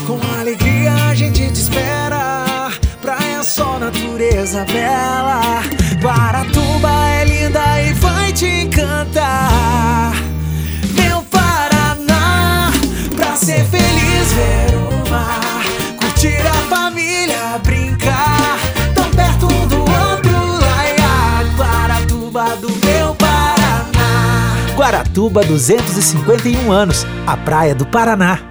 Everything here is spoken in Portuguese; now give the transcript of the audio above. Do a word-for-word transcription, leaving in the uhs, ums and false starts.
Com alegria a gente te espera, praia, sol, natureza bela. Guaratuba é linda e vai te encantar. Meu Paraná, pra ser feliz, ver o mar, curtir a família, brincar, tão perto um do outro, laia. Guaratuba do meu Paraná. Guaratuba, duzentos e cinquenta e um anos, a praia do Paraná.